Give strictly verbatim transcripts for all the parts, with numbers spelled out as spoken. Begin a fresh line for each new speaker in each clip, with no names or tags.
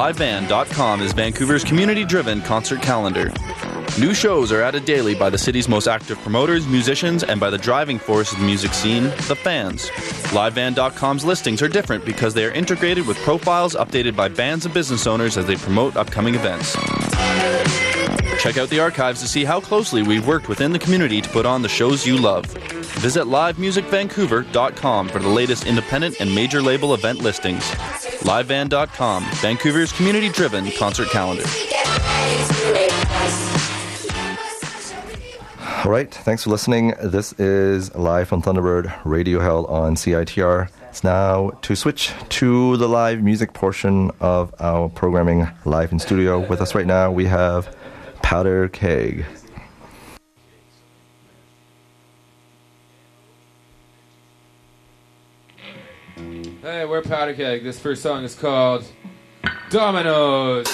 live van dot com is Vancouver's community-driven concert calendar. New shows are added daily by the city's most active promoters, musicians, and by the driving force of the music scene, the fans. live van dot com's listings are different because they are integrated with profiles updated by bands and business owners as they promote upcoming events. Check out the archives to see how closely we've worked within the community to put on the shows you love. Visit live music vancouver dot com for the latest independent and major label event listings. live van dot com, Vancouver's community-driven concert calendar.
All right, thanks for listening. This is live from Thunderbird Radio held on C I T R. It's now to switch to the live music portion of our programming live in studio. With us right now, we have Powder Keg.
Hey, we're Powder Keg. This first song is called Dominoes.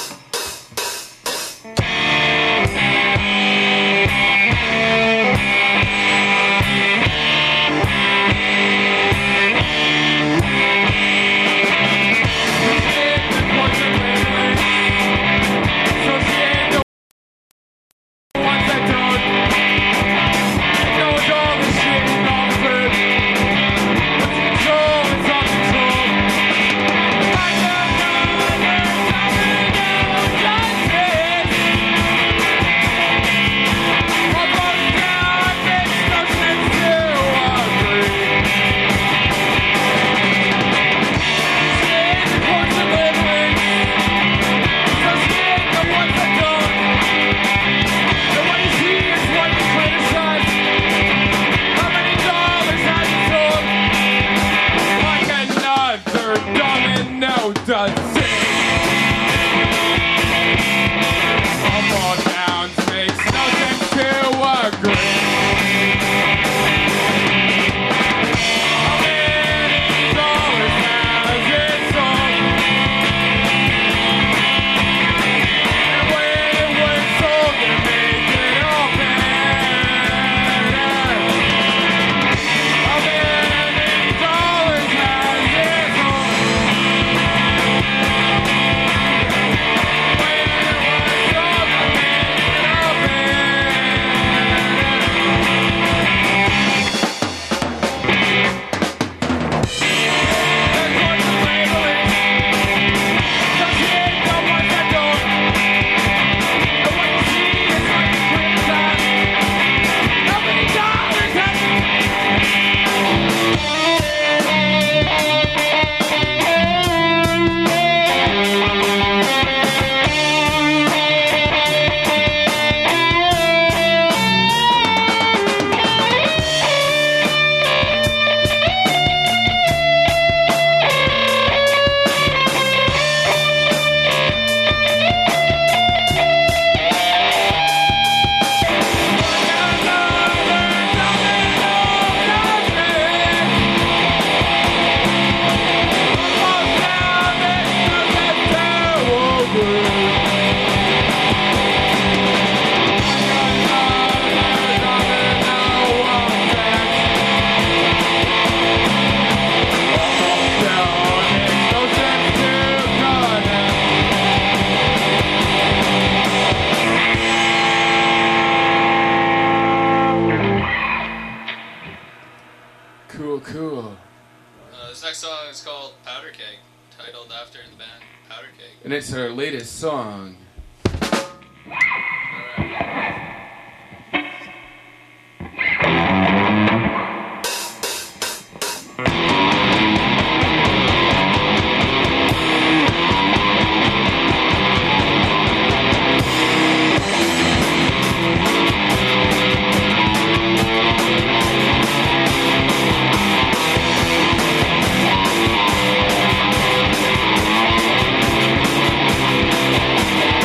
And it's our latest song.
We'll be right back.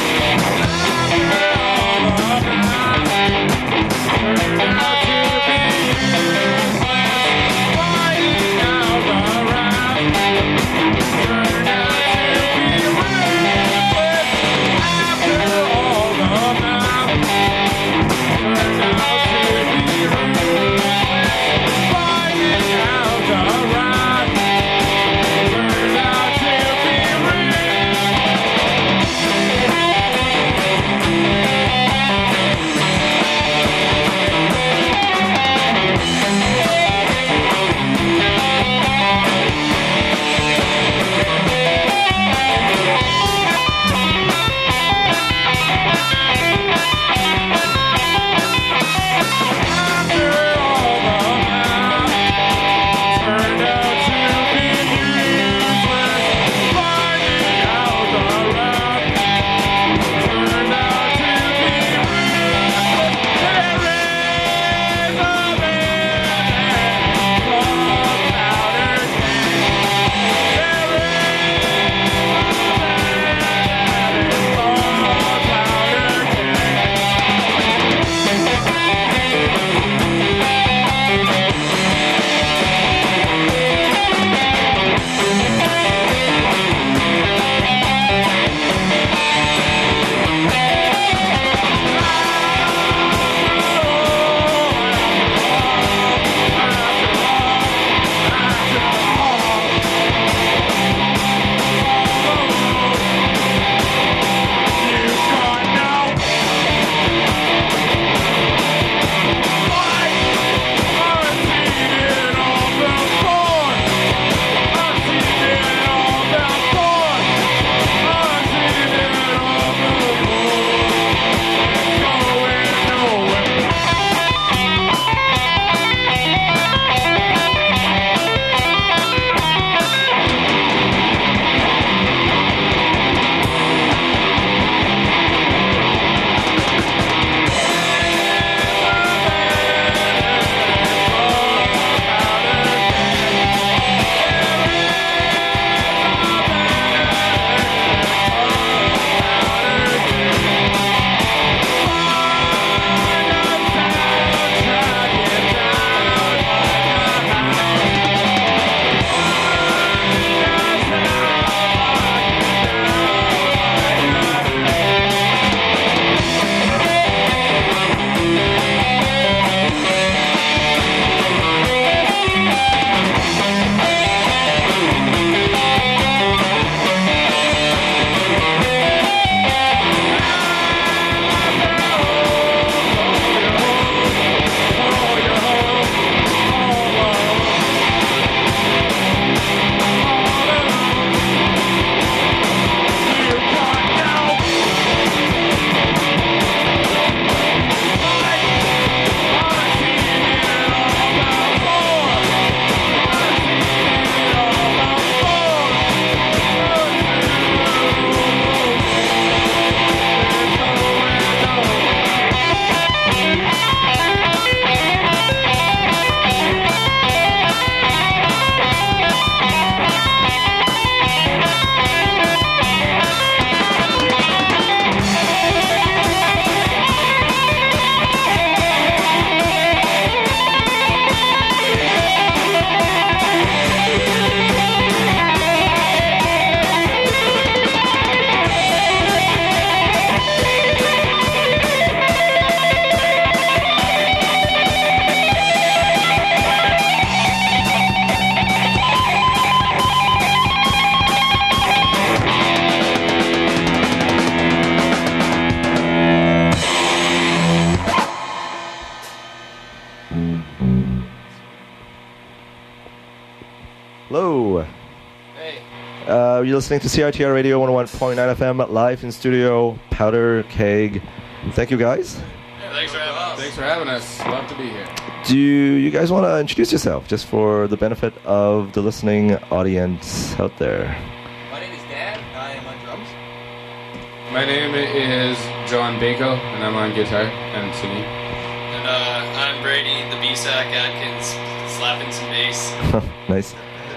Uh, you're listening to C I T R Radio one oh one point nine F M, live in studio, Powder Keg. Thank you, guys.
Yeah, thanks for having us. Thanks for having us. Love to be here.
Do you guys want to introduce yourself, just for the benefit of the listening audience out there?
My name is Dan. I am on drums.
My name is John Bako, and I'm on guitar and singing.
And uh, I'm Brady, the B-Sack Atkins, slapping some bass.
Nice.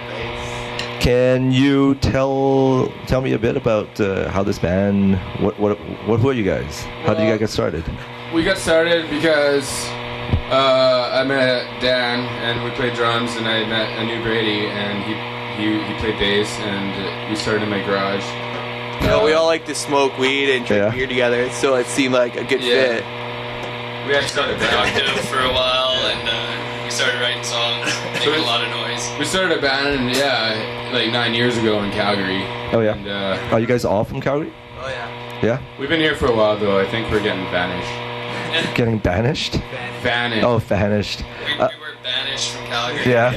Can you tell tell me a bit about uh, how this band? What what what were you guys? How did you guys get started?
We got started because uh, I met Dan, and we played drums, and I met a new Brady, and he he he played bass, and we started in my garage.
You know, we all like to smoke weed and drink
Yeah.
beer together, so it seemed like a good
Yeah.
fit.
We actually started a
Talked
band.
to him for a while, and uh, we started writing songs, making a lot of noise.
We started a band, yeah, like nine years ago in Calgary.
Oh yeah.
And uh,
Are you guys all from Calgary?
Oh yeah.
Yeah.
we've been here for a while, though. I think we're getting vanished.
Getting banished?
Vanished.
Oh, vanished.
We,
Uh,
we were banished from Calgary.
Yeah.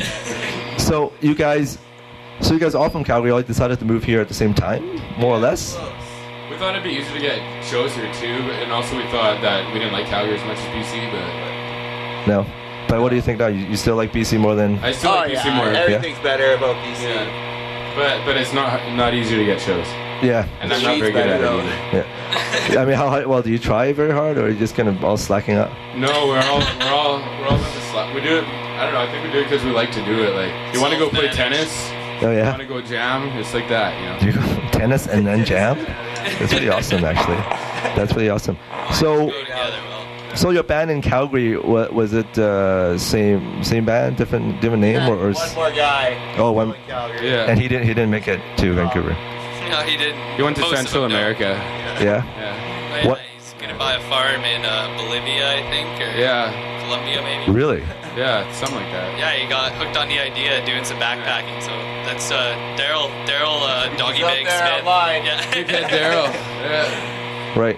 So you guys, so you guys all from Calgary, all decided to move here at the same time, more or less?
We thought it'd be easy to get shows here too, but, and also we thought that we didn't like Calgary as much as B C, but
No. But what do you think now? You, you still like B C more than?
I still
Oh
like B C
yeah.
more.
Everything's better about B C.
Yeah. But but it's not not easy to get shows,
Yeah.
and
The
I'm not
weed's
very good at
better,
it
though.
either.
Yeah. I mean, how hard, well do you try very hard, or are you just kind of all slacking up?
No, we're all we're all we're all about the slap. We do it. I don't know. I think we do it because we like to do it. Like, you want to go play
Self-managed.
tennis?
Oh
You
yeah.
want to go jam? It's like that, you know.
Do you go tennis and then jam? That's pretty awesome, actually. That's pretty awesome. So,
Go together well.
so your band in Calgary, wa- was it uh, same same band, different different name, or, or
One
s-
more guy.
oh one?
in Calgary.
Yeah.
And he didn't he didn't make it to Vancouver.
No, he didn't.
He went to
Most of
Central
them don't.
America.
Yeah.
Yeah.
But
What-
yeah, he's gonna buy a farm in uh, Bolivia, I think, or
Yeah.
Colombia maybe.
Really?
Yeah. Something like that.
Yeah, he got hooked on the idea of doing some backpacking. So that's uh, Daryl, Daryl, uh, Doggy
He's up
Bag
there
Smith.
online.
Big
Yeah.
head Daryl. Yeah.
Right.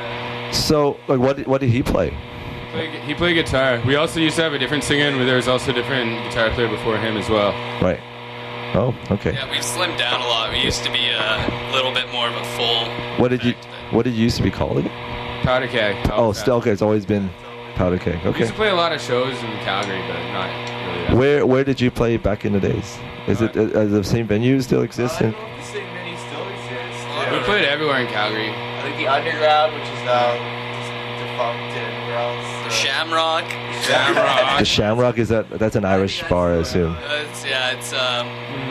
So, like, what did, what did he play?
Play- He played guitar. We also used to have a different singer, but there was also a different guitar player before him as well.
Right. Oh, okay.
Yeah, we've slimmed down a lot. We used to be a little bit more of a full.
What did you
act,
What did you used to be called again?
Powder Keg.
Oh, still okay. It's always been Powder Keg.
We
Okay.
used to play a lot of shows in Calgary, but not really. That.
Where Where did you play back in the days? Is it uh, uh, the same venue still exists?
I
In,
don't know if the same many still exists.
We played everywhere in Calgary.
I think the Underground, which is now just defunct and where else?
The Shamrock.
Shamrock.
the Shamrock, is that that's an Irish bar, I assume.
Uh, it's, yeah, it's um,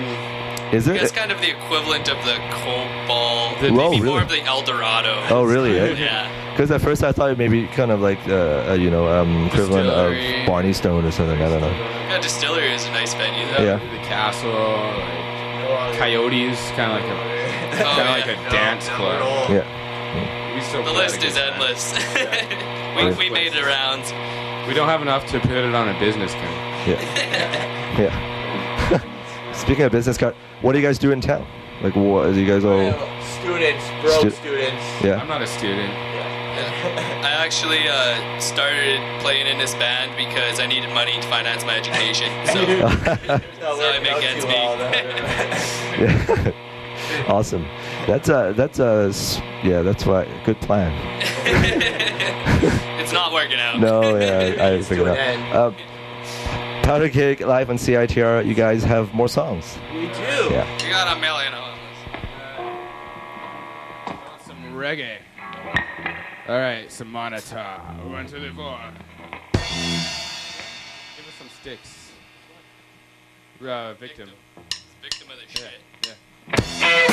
Is
I guess
it?
kind of the equivalent of the Cobalt.
The-
Maybe
Oh,
more
really?
of the El Dorado.
Oh, really? Eh?
Yeah.
Because at first I thought it maybe kind of like uh, uh, you know um, equivalent
Distillery.
of Barney Stone or something. I don't know.
Yeah, Distillery is a nice venue though.
Yeah.
The Castle, like Coyotes, kind of like a
Oh,
kind of like
yeah.
a dance club.
Yeah.
We still
The
play
list
like
is
a-
endless.
Yeah.
we, we made it around.
We don't have enough to put it on a business card.
Yeah. Yeah. Speaking of business card, what do you guys do in town? Like, what? Do you guys all?
Students, broke
Stu-
students.
Yeah.
I'm not a student.
I actually uh, started playing in this band because I needed money to finance my education. So
So
I make ends meet.
Yeah. Awesome. That's a that's a s- yeah. That's why good plan.
it's not working out.
No, yeah, I, I figured
to
it
an
out. Um, Powder Keg live on C I T R. You guys have more songs.
We do.
Yeah.
We got a million of them.
Some reggae. All right, some monitor. One, two, three, four. Give us some sticks. Uh, victim.
Victim of the shit.
Yeah.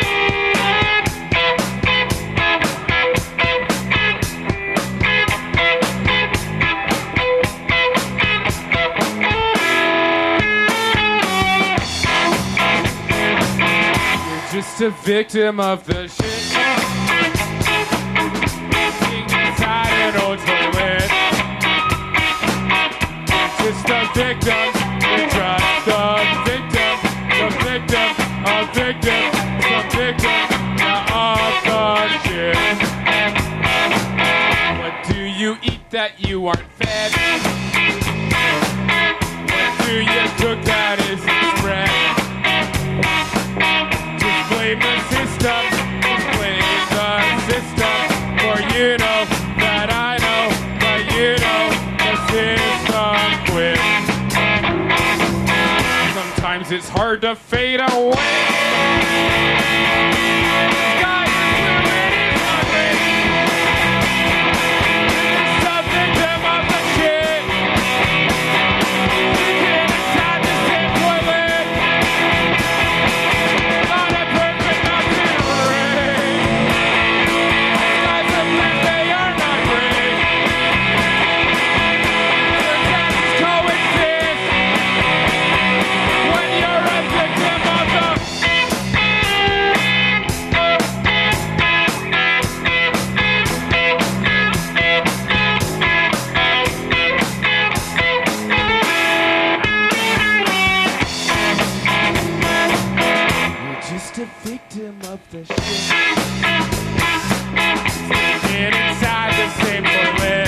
You're just a victim of the shit. Inside an old toilet. You're just a victim. You're just a victim. A victim. A victim. A victim of the shit. What do you eat that you aren't fed? What do you cook that isn't spread? Just blame the system, just blame the system. For you know that I know that you know the system quit. Sometimes it's hard to fade away. Sky is blue, it is ugly. It's a victim of the shit. Sitting inside the same toilet. Not a perfect, not generate. Skies are blue, they are not gray. Their tasks coexist. When you're a victim of the You're just a victim of the shit. Staying inside the same toilet.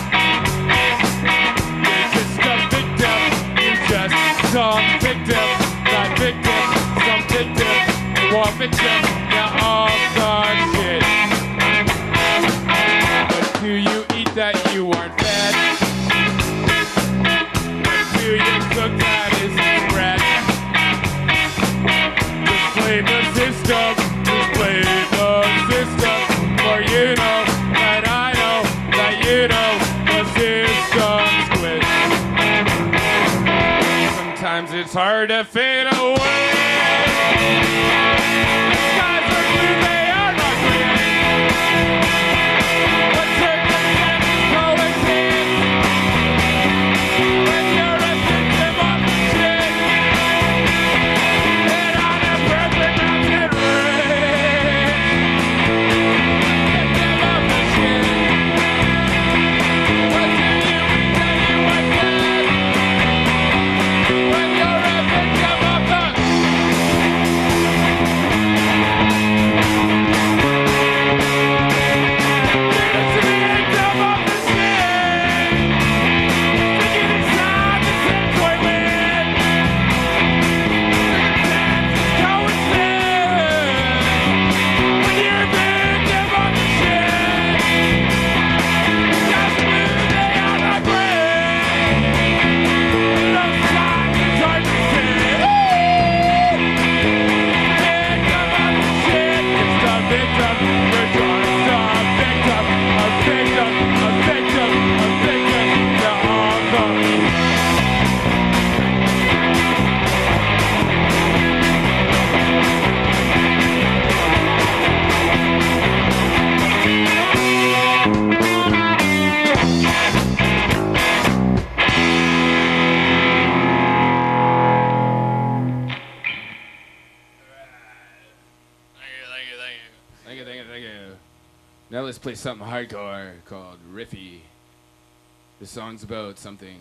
You're just a victim. You're just some victim. Not victim. Some victim. You are victim. You're all done shit. What do you eat that you aren't fed? What do you cook that isn't bread? Just blame the system. Just blame the system. For you know that I know that you know the system's quit. Sometimes it's hard to fade away. Skies are blue, they are not green. But circumstances coexist. When you're a victim of the shit. And on a perfect mountain range. Victim of the shit. What do you eat that you are dead? When you're a victim of the Thank you, thank you, thank you. Now let's play something hardcore called Riffy. The song's about something.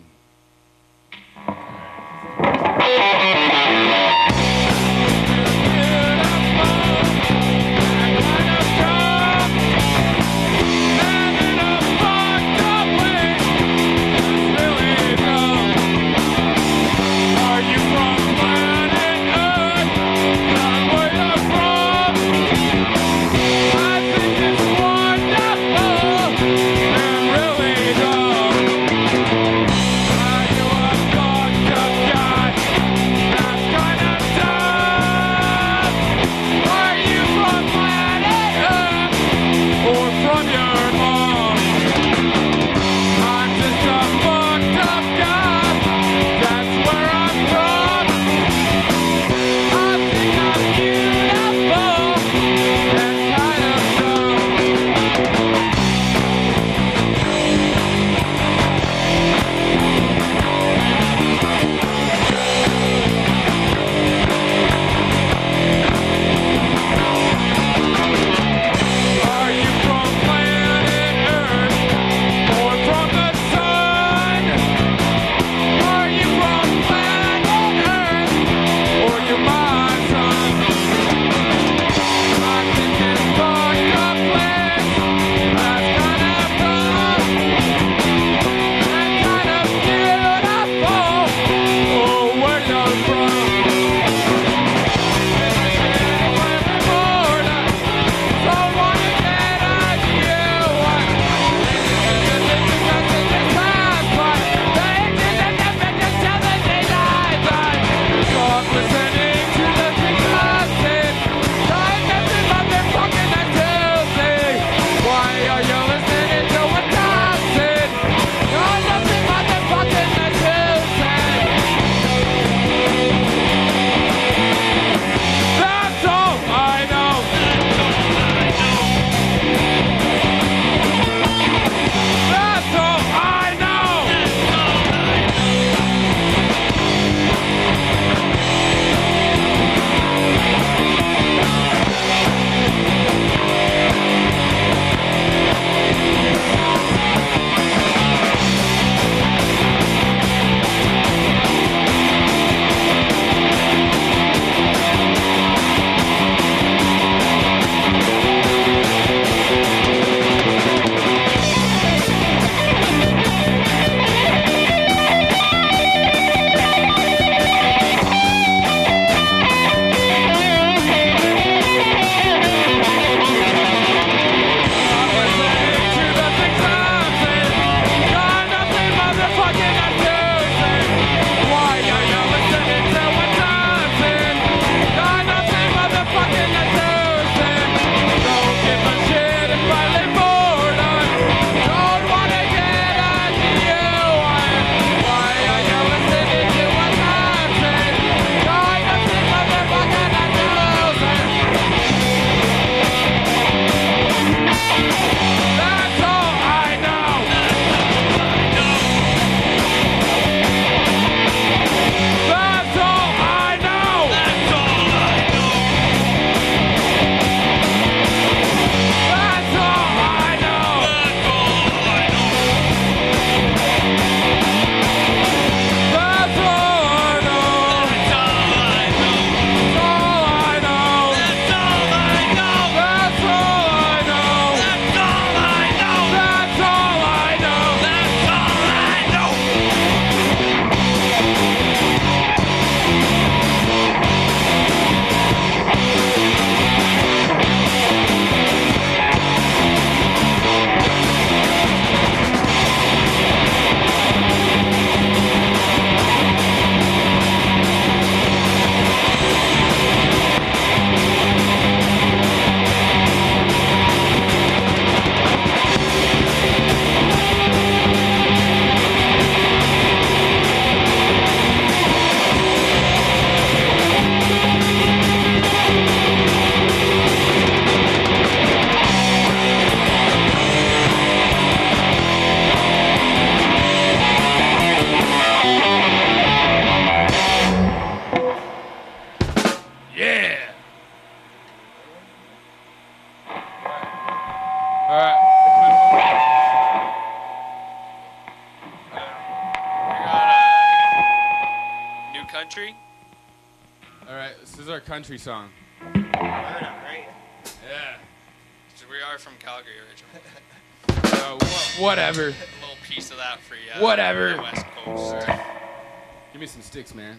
country?
All right, this is our country song.
Right?
Yeah.
So we are from Calgary originally.
Uh, wha- whatever.
A little piece of that for you.
Whatever.
The West Coast.
All right. Give me some sticks, man.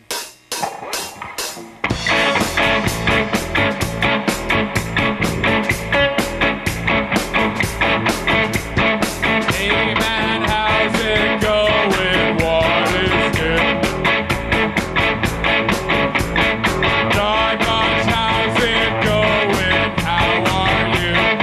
Hey man, how's it going? What is it? Not much, how's it going? How are you?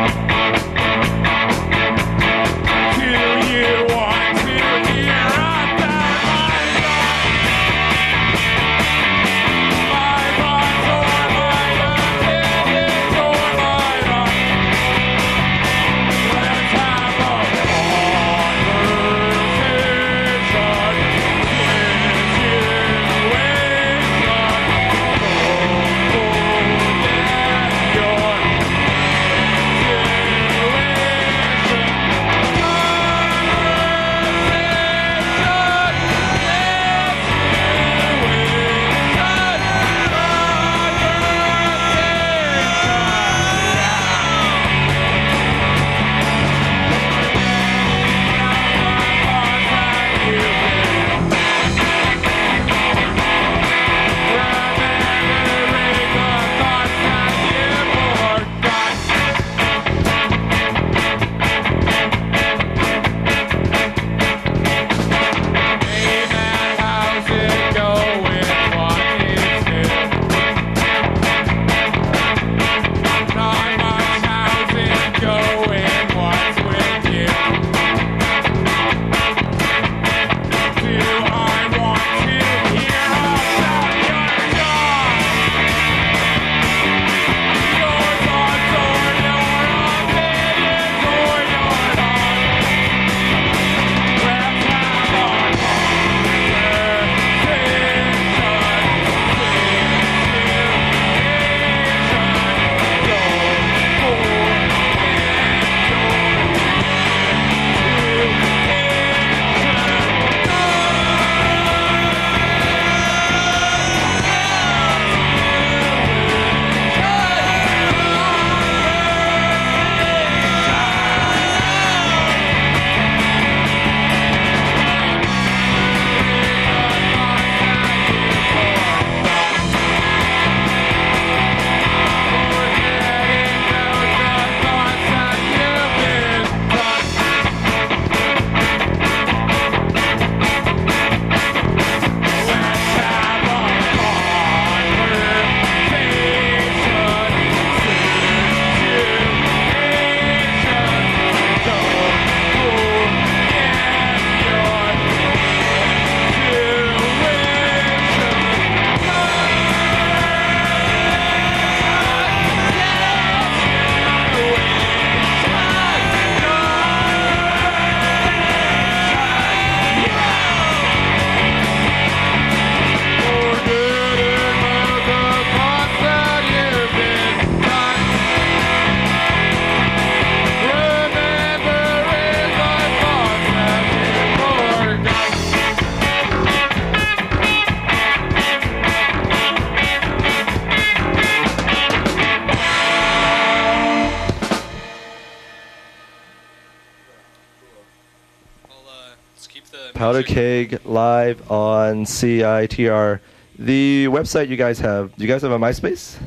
Do you want to hear about my life? My thoughts or my opinions or my life? Let's have a
Powder Keg live on C I T R. The website you guys have, do you guys have a MySpace?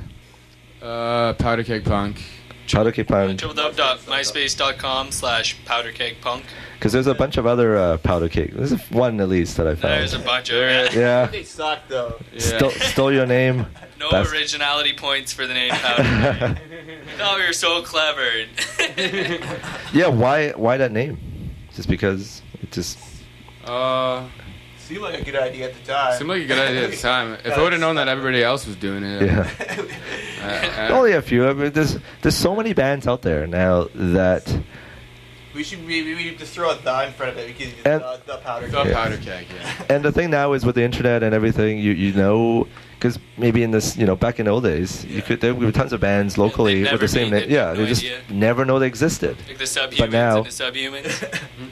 Uh, Powder Keg Punk.
Powder Keg Punk.
www.myspace.com slash powderkegpunk.
Because there's a bunch of other uh, Powder Keg. There's one at least that I found.
There's a bunch of it.
Yeah.
They suck though.
Yeah.
Stole, stole your name.
No
That's-
originality points for the name Powder Keg. Oh, you're so clever.
Yeah, why why that name? Just because it just...
Uh,
Seemed like a good idea at the time.
seemed like a good idea at the time. If I would have known that everybody else was doing it.
Yeah.
Uh, uh,
Only a few. I mean, there's, there's so many bands out there now that...
We should maybe we just throw a the in front of it because it's
And-
the, the powder.
the
keg.
Powder Keg, yeah.
And the thing now is with the internet and everything, you you know, because maybe in this, you know, back in old days, you could there were tons of bands locally
They'd
with the
never
same
be-
name.
they'd
Yeah,
have
they
no
just
idea.
never know they existed.
Like the subhumans
But now-
and the subhumans.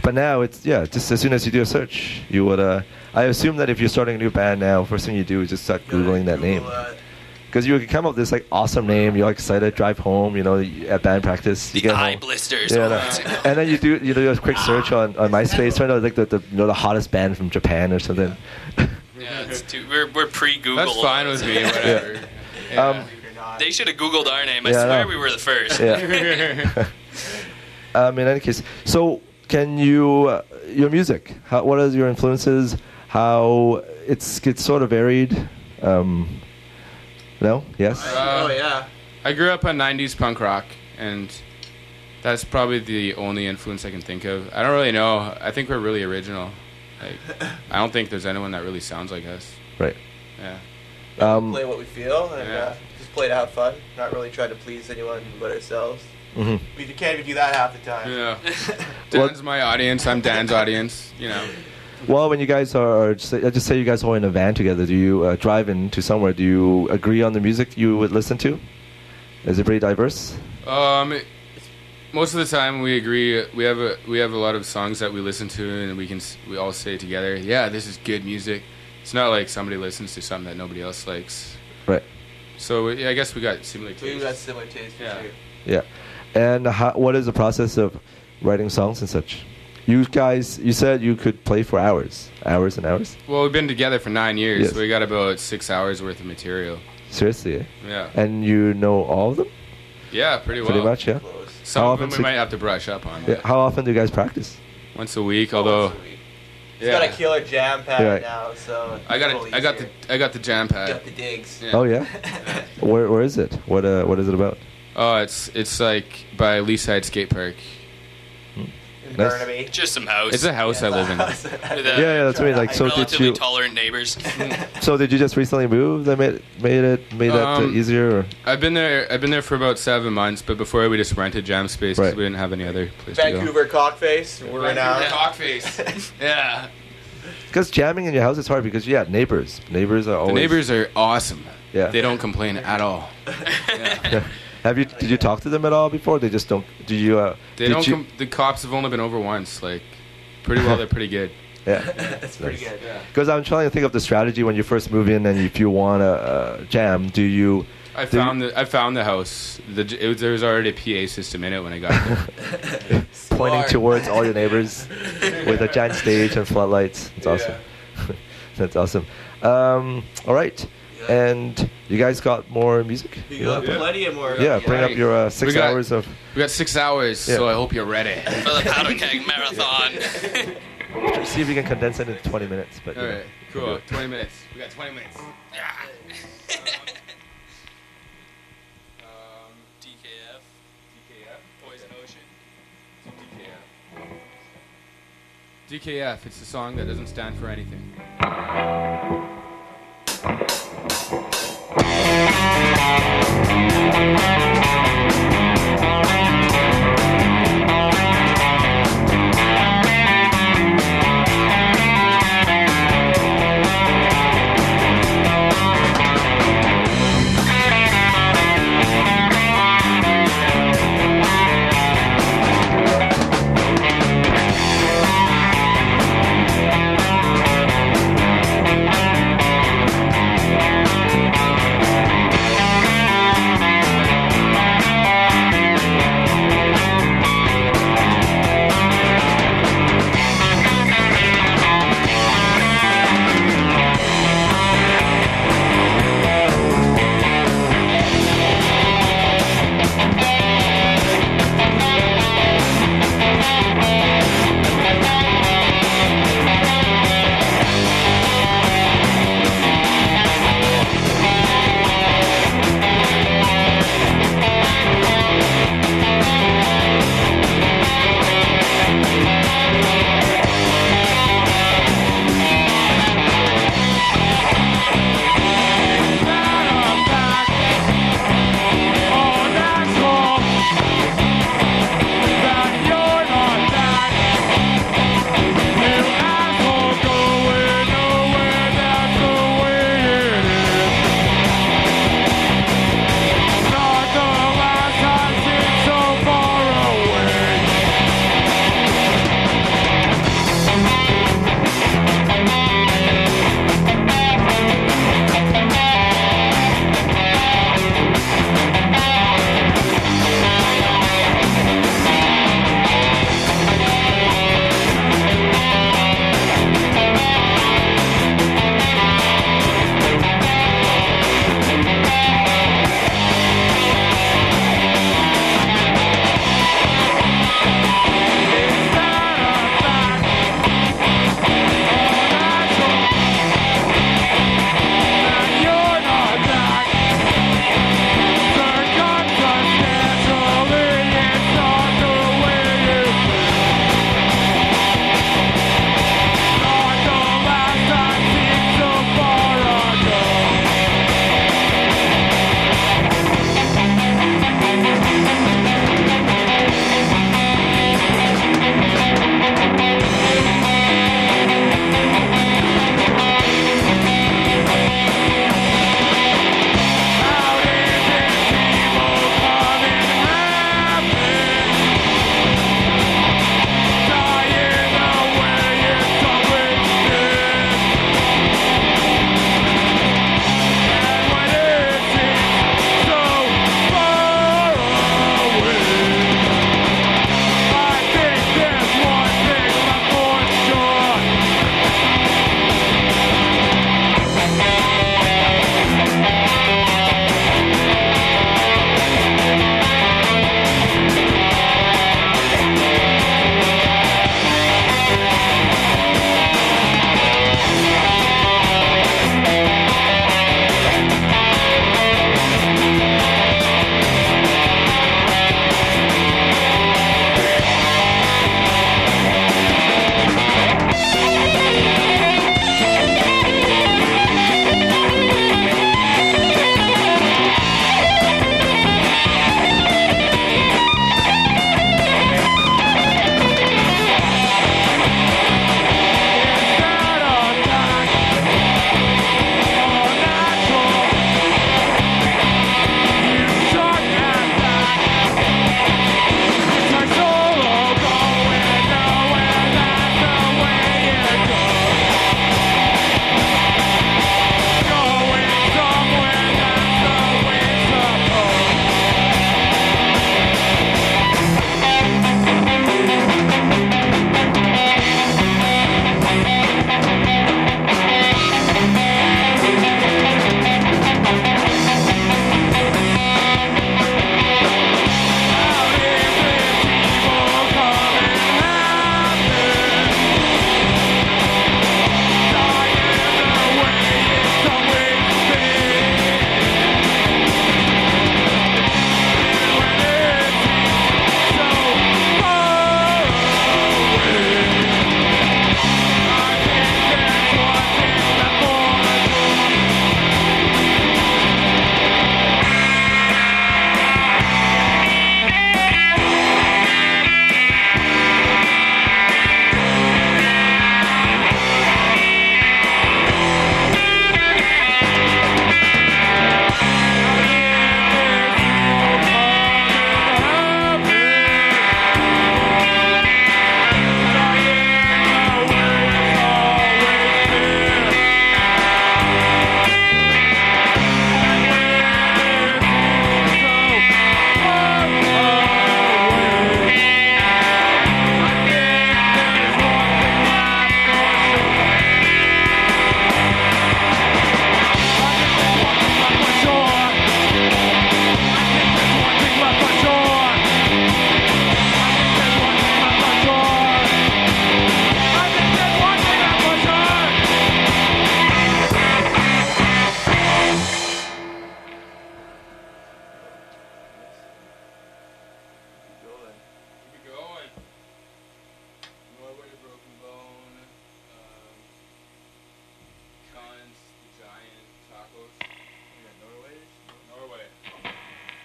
But now it's yeah. Just as soon as you do a search, you would. Uh, I assume that if you're starting a new band now, first thing you do is just start googling that name. Because you could come up with this like awesome name, you're excited, drive home, you know, at band practice. You
The
get
eye
home.
blisters.
Yeah,
Oh,
no.
that's-
And then you do you do a quick search on, on MySpace, find out like the, the you know the hottest band from Japan or something.
Yeah, it's too, we're we're pre-Google.
That's fine with me. Whatever. Yeah.
Um,
They should have Googled our name. I
Yeah, I
swear
know.
we were the first.
Yeah. um, in any case, so can you uh, your music? How, what are your influences? How it's it's sort of varied. Um, no? Yes.
Uh,
oh yeah.
I grew up on nineties punk rock, and that's probably the only influence I can think of. I don't really know. I think we're really original. Like, I don't think there's anyone that really sounds like us.
Right.
Yeah.
Um,
Play what we feel and
Yeah.
uh, just play to have fun. Not really try to please anyone but ourselves.
mhm.
We can't even do that half the time.
Yeah.
Well-
Dan's my audience. I'm Dan's audience. You know.
Well, when you guys are, just, say- just say you guys are in a van together, do you uh, drive into somewhere? Do you agree on the music you would listen to? Is it pretty diverse?
Um, most of the time we agree. We have a we have a lot of songs that we listen to, and we can s- we all say together, "Yeah, this is good music." It's not like somebody listens to something that nobody else likes.
Right.
So yeah, I guess we got similar
We got
tastes.
similar tastes for
Yeah.
sure.
Yeah. And how, what is the process of writing songs and such? You guys, you said you could play for hours, hours and hours.
Well, we've been together for nine years.
Yes.
So we got about six hours worth of material.
Seriously, eh?
Yeah.
And you know all of them,
Yeah, pretty well.
pretty much, yeah.
Close.
Some
How
of them
often
we
so-
might have to brush up on.
Yeah. How often do you guys practice?
Once a week, although
Once a week. He's
yeah.
got a killer jam pad
Yeah, right.
now, so
I got
it's a little
it. I got the
easier.
I got the jam pad.
got the digs.
Yeah.
Oh yeah. Where where is it? What uh what is it about?
Oh, it's it's like by Leaside Skate Park.
In
Nice.
Burnaby.
Just some house.
It's a house I live in.
With, uh,
Yeah, yeah, that's right. Like, so did
relatively
you?
tolerant neighbors.
So did you just recently move that made made it made that uh,
Um,
easier? Or?
I've been there. I've been there for about seven months, but before we just rented jam space because
Right.
we didn't have any other place to go.
Vancouver Cockface. We're renowned.
Cockface. yeah.
Because jamming in your house is hard because yeah, neighbors. Neighbors are
The
always.
neighbors are awesome.
Yeah.
They don't complain at all. Yeah.
Have you did you talk to them at all before? They just don't. Do you? Uh,
They
did
don't.
you-
Com- the cops have only been over once. Like, pretty well, they're pretty good.
yeah.
That's pretty good. Yeah.
Because I'm trying to think of the strategy when you first move in, and if you want to uh, jam, do you?
I
do you-
found the I found the house. The, it was, there was already a P A system in it when I got there.
pointing
Smart.
towards all your neighbors with a giant stage and floodlights. It's awesome. That's awesome. Um, all right. And you guys got more music?
You
You
got
know?
plenty of more.
Yeah, bring up
Right.
your uh, six
We got-
hours of.
We got six hours,
Yeah.
so I hope you're ready.
For the Powder Keg Marathon.
See if you can condense it into twenty minutes. But you
All
know.
right, cool. Twenty minutes. We got twenty minutes. Um,
D K F.
D K F.
Poison Ocean.
D K F. D K F. It's a song that doesn't stand for anything.
Thank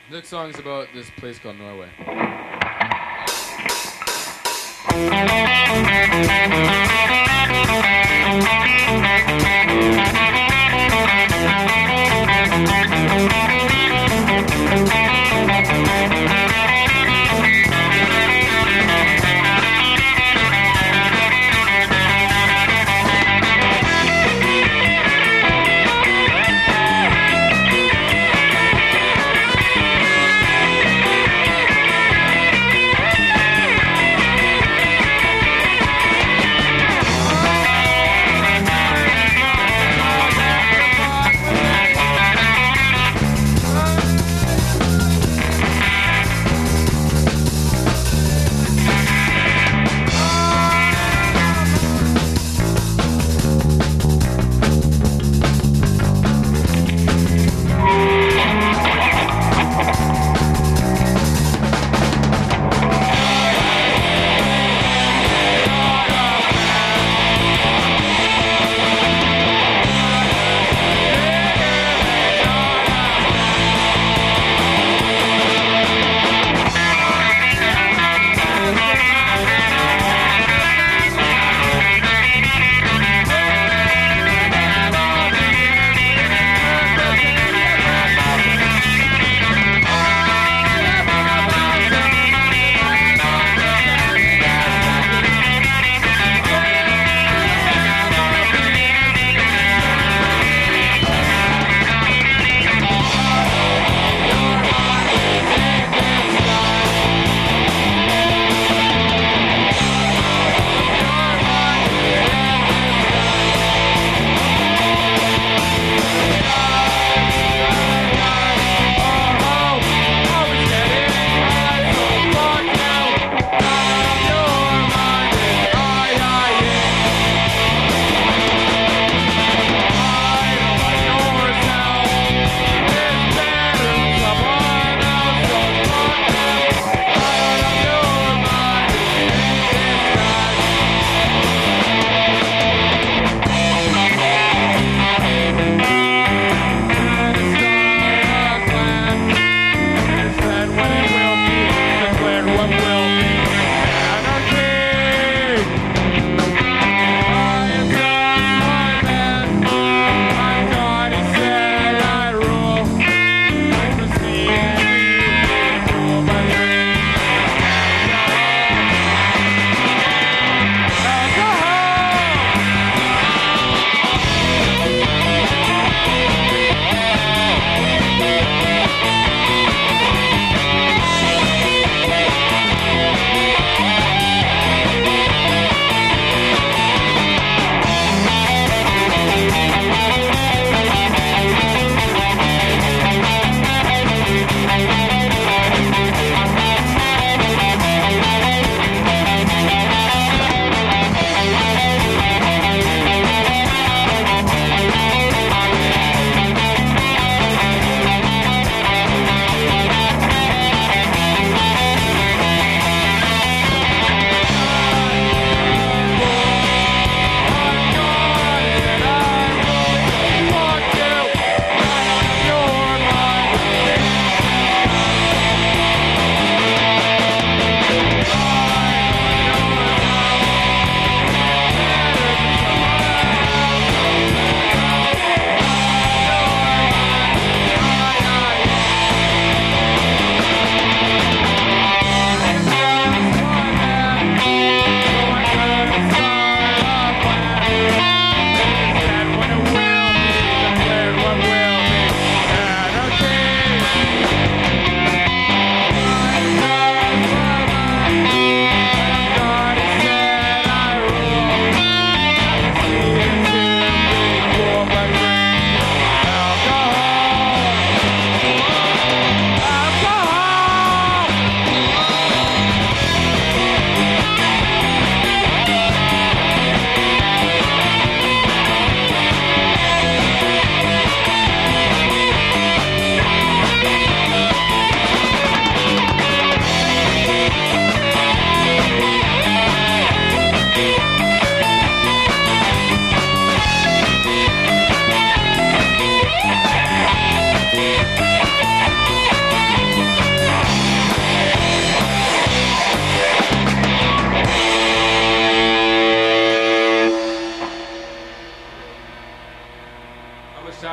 The song's about this place called Norway.
Thank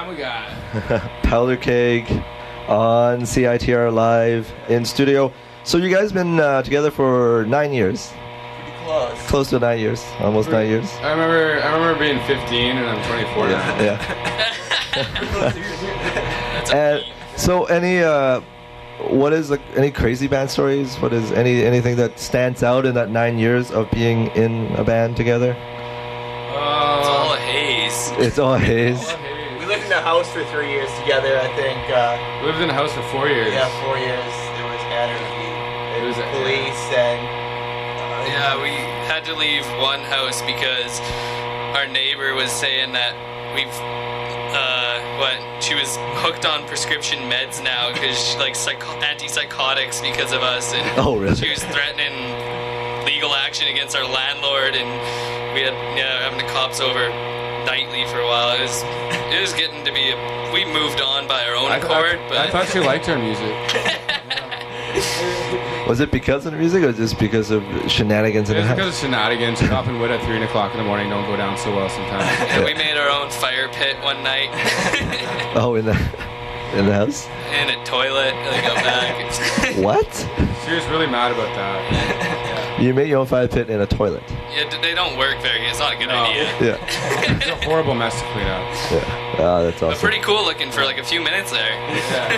time we got.
Powder Keg on C I T R Live in studio. So you guys been uh, together for nine years,
Pretty close.
close to nine years, almost nine years.
I remember I remember being fifteen and I'm twenty-four now.
Yeah. And so, any uh, what is like any crazy band stories? What is any anything that stands out in that nine years of being in a band together?
It's all
Uh,
a haze.
It's all haze.
We lived in a house for three years together, I think. Uh,
we lived in a house for four years.
yeah, four years. There was anarchy. There was
It was-
police and... Uh,
Yeah, we had to leave one house because our neighbor was saying that we've, uh, what, she was hooked on prescription meds now because, like, psycho- antipsychotics because of us. And
Oh, really?
she was threatening legal action against our landlord, and we had, yeah, having the cops over nightly for a while. It was, it was getting to be, a, we moved on by our own
I
accord,
thought,
but
I thought she liked our music.
Was it because of the music, or just because of shenanigans in
It
the
was
house?
because of shenanigans. Chopping wood at three o'clock in the morning don't go down so well sometimes.
yeah, we made our own fire pit one night
Oh, in the in the house.
in a toilet, like out back.
What?
She was really mad about that.
You made your own fire pit in a toilet.
Yeah, d- they don't work very good. It's not a good
No.
idea.
Yeah.
It's a horrible mess to clean up.
Yeah. Ah, that's
But
awesome.
pretty cool looking for like a few minutes there.
Yeah.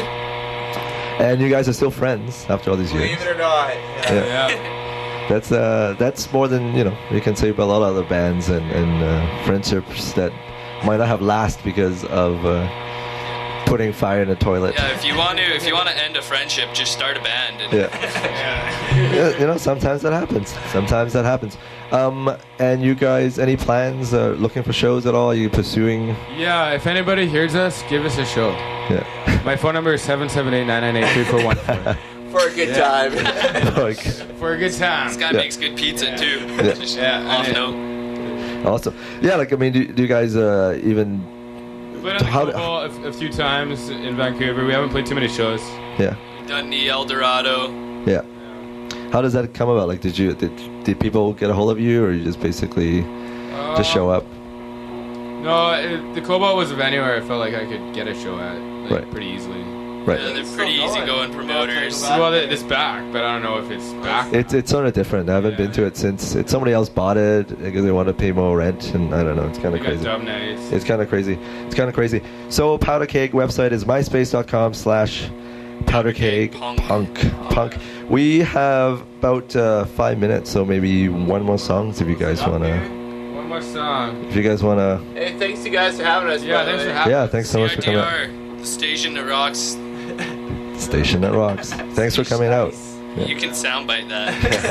And you guys are still friends after all these years.
Believe it or not. Yeah.
Yeah.
Yeah.
That's uh, that's more than you know. You can say about a lot of other bands and and uh, friendships that might not have last because of uh, putting fire in a toilet.
Yeah, if you want to, if you want to end a friendship, just start a band. And
Yeah. Yeah, you know, sometimes that happens. Sometimes that happens. Um, and you guys, any plans? Uh, looking for shows at all? Are you pursuing?
Yeah, if anybody hears us, give us a show.
Yeah.
My phone number is seven seven eight, nine nine eight, three four one four.
For a good
Yeah.
time.
Like,
For a good time.
This guy
Yeah.
makes good pizza too.
Yeah.
Just
Yeah,
off
I
note.
awesome. Yeah, like I mean, do, do you guys uh, even?
Played on the
How-
Cobalt a, a few times in Vancouver. We haven't played too many shows.
Yeah.
Done the El Dorado.
Yeah. How does that come about? Like, did you did, did people get a hold of you, or you just basically just show up?
No, it, the Cobalt was a venue where I felt like I could get a show at like,
Right.
pretty easily.
Right.
Yeah, they're
It's
pretty
still
easy
going.
going promoters.
Yeah,
Well, it- it's back, but I don't know if it's back.
It's it's sort of different. I haven't been to it since it, somebody else bought it because they want to pay more rent, and I don't know. It's kind
They
of
got
crazy.
dub nights.
It's kind of crazy. It's kind of crazy. So Powder Keg website is myspace.com slash Powder Keg
Punk.
Punk. Punk. We have about uh, five minutes, so maybe one more song if you guys wanna.
One more song.
If you guys wanna.
Hey, thanks you guys for having us.
Yeah,
by the
thanks for
way.
having
Yeah,
us.
thanks so much for coming out.
C I T R, the station that rocks.
Station that rocks. Thanks for coming out. Yeah.
You can soundbite that.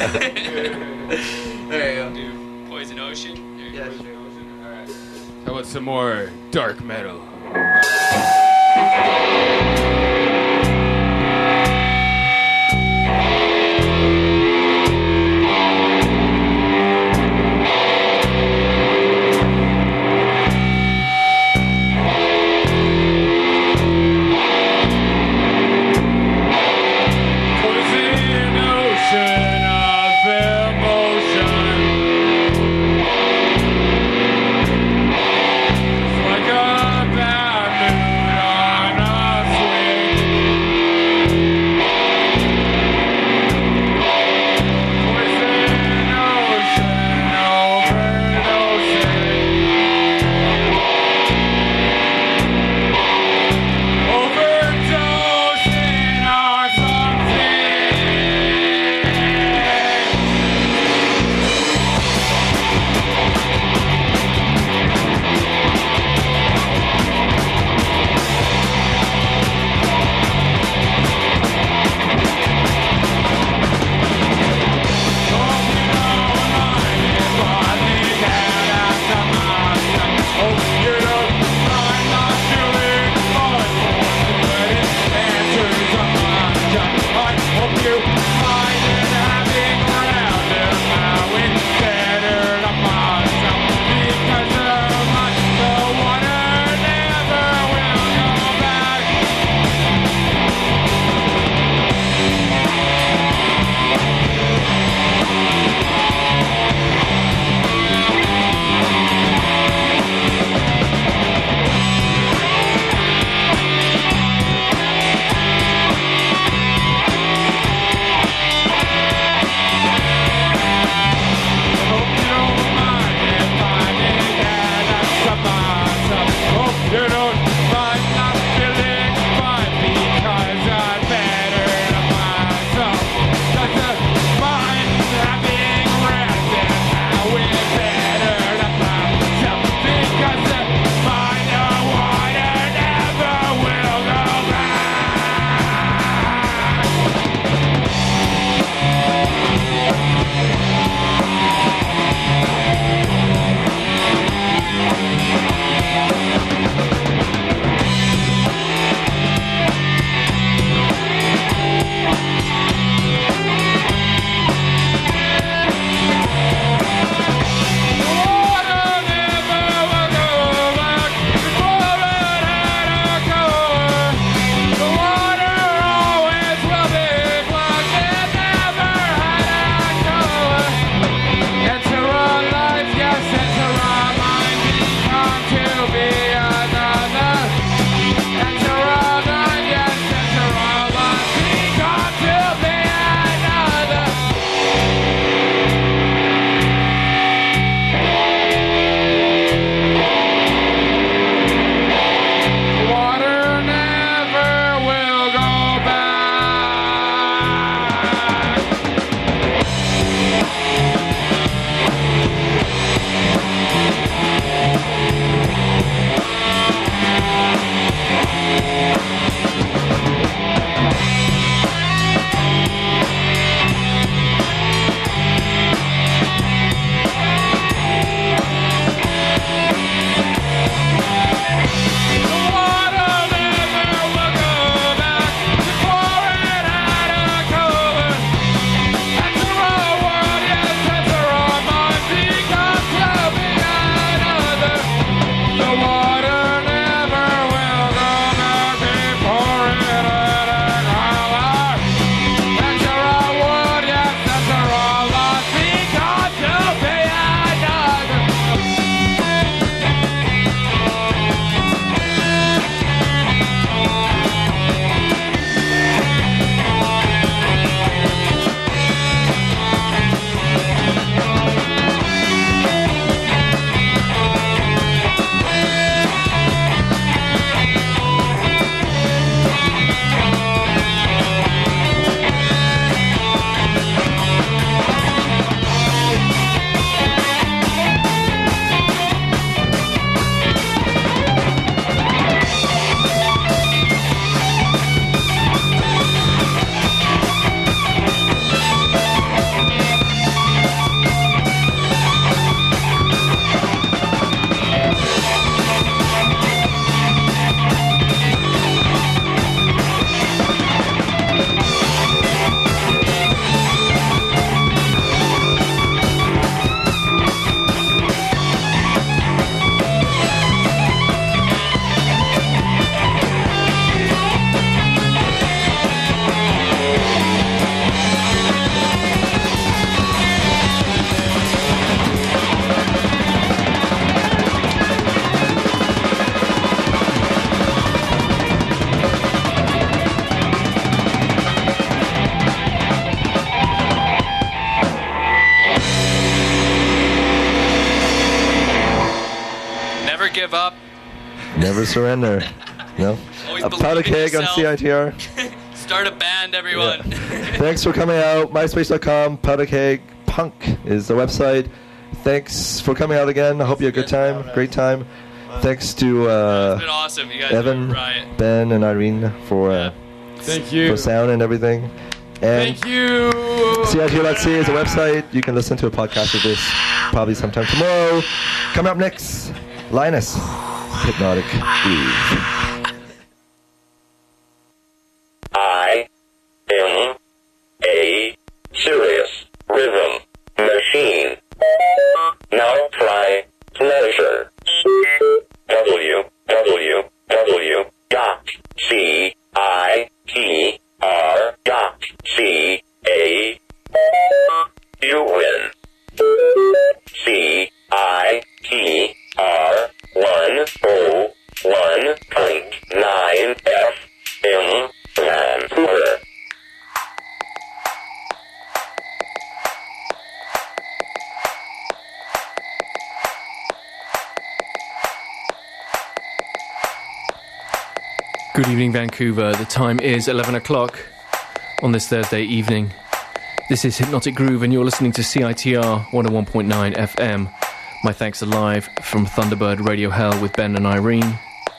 There you go.
Do Poison Ocean. There you
Yeah,
go.
sure.
How about some more dark metal? Poison ocean of emotion. Like a
give up.
Never surrender. No.
Always
A
believe
powder
in
keg on
yourself.
C I T R.
Start a band, everyone.
Yeah. Thanks for coming out. MySpace dot com. Powder keg punk is the website. Thanks for coming out again. I hope you had a good time. Great time. Thanks to uh,
It's been awesome. You guys
Evan,
are a riot.
Ben, and Irene for uh,
Thank you.
for sound and everything. And
Thank you.
C I T R dot C A is a website. You can listen to a podcast of this probably sometime tomorrow. Coming up next, Linus, Hypnotic Groove.
I am a serious rhythm machine. Now try pleasure. W W W dot C I T R dot C A. You win. C I T R one oh one point nine F M Vancouver.
Good evening, Vancouver. The time is eleven o'clock on this Thursday evening. This is Hypnotic Groove, and you're listening to C I T R one oh one point nine F M. My thanks are live from Thunderbird Radio Hell with Ben and Irene.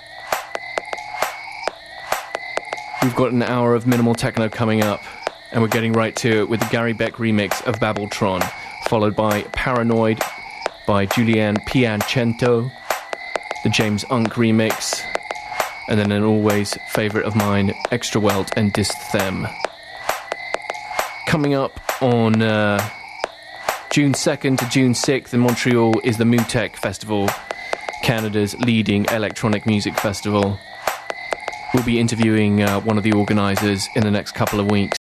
We've got an hour of minimal techno coming up, and we're getting right to it with the Gary Beck remix of Babeltron, followed by Paranoid by Julian Piacento, the James Unk remix, and then an always favourite of mine, Extra Welt and Dist Them. Coming up on uh, June second to June sixth in Montreal is the Mutech Festival, Canada's leading electronic music festival. We'll be interviewing uh, one of the organisers in the next couple of weeks.